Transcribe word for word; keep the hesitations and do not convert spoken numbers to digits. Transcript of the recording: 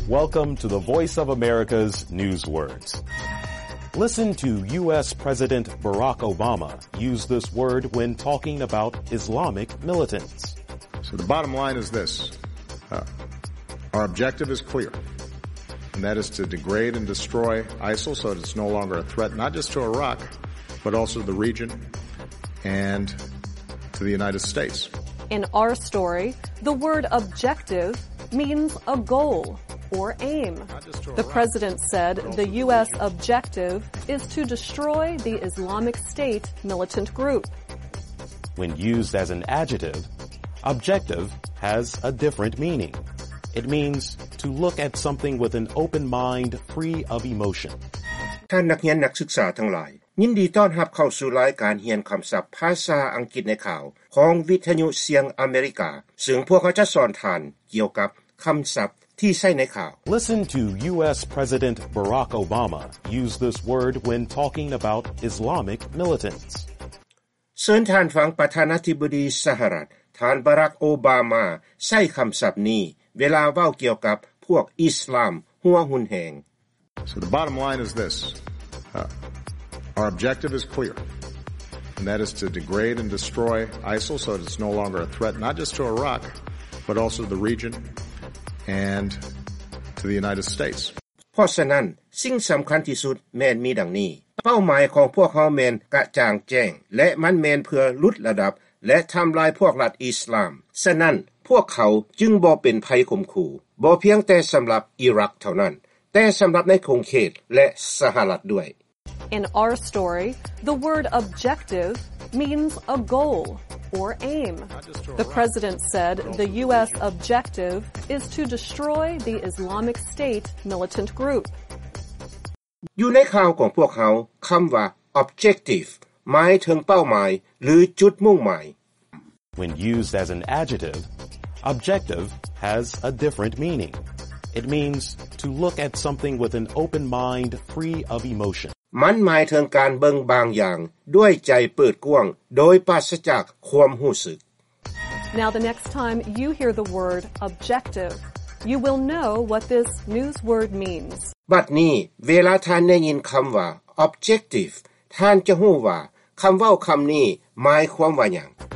Welcome to the Voice of America's Newswords. Listen to U S. President Barack Obama use this word when talking about Islamic militants. So the bottom line is this. Uh, our objective is clear, and that is to degrade and destroy ISIL so that it's no longer a threat not just to Iraq, but also to the region and to the United States. In our story, the word objective means a goal or aim. The president said the U S objective is to destroy the Islamic State militant group. When used as an adjective, objective has a different meaning. It means to look at something with an open mind, free of emotion. ท่านนักเรียนนักศึกษาทั้งหลายยินดีต้อนรับเข้าสู่รายการเรียนคำศัพท์ภาษาอังกฤษในข่าวของวิทยุเสียงอเมริกาซึ่งพวกเขาจะสอนท่านเกี่ยวกับคำศัพท์ที่ใช้ในข่าว Listen to U S. President Barack Obama use this word when talking about Islamic militants. เชิญท่านฟังประธานาธิบดีสหรัฐท่านบารักโอบามาใช้คำศัพท์นี้เวลาเว้าเกี่ยวกับพวกอิสลามหัวหุนแหง So the bottom line is this. Uh, our objective is clear, and that is to degrade and destroy ISIL so that it's no longer a threat not just to Iraq, but also to the region and to the United States. เพราะฉะนั้นสิ่งสำคัญที่สุดแม่นมีดังนี้เป้าหมายของพวกเขาแม่นกระจ่างแจ้งและมันแม่นเพื่อลดระดับและทำลายพวกรัฐอิสลามฉะนั้นพวกเขาจึงบ่เป็นภัยข่มขู่บ่เพียงแต่สำหรับอิรักเท่านั้นแต่สำหรับในคงเขตและสหรัฐด้วย In our story, the word objective means a goal or aim. The president said the U S objective is to destroy the Islamic State militant group. อยู่ในข่าวของพวกเขาคำว่า objective หมายถึงเป้าหมายหรือจุดมุ่งหมาย When used as an adjective, objective has a different meaning. It means to look at something with an open mind, free of emotion. มันหมายถึงการเบิ่งบางอย่างด้วยใจเปิดกว้างโดยปราศจากความรู้สึก Now the next time you hear the word objective, you will know what this news word means. บัดนี้เวลาท่านได้ยินคำว่า objective ท่านจะรู้ว่าคำเว้าคำนี้หมายความว่าหยัง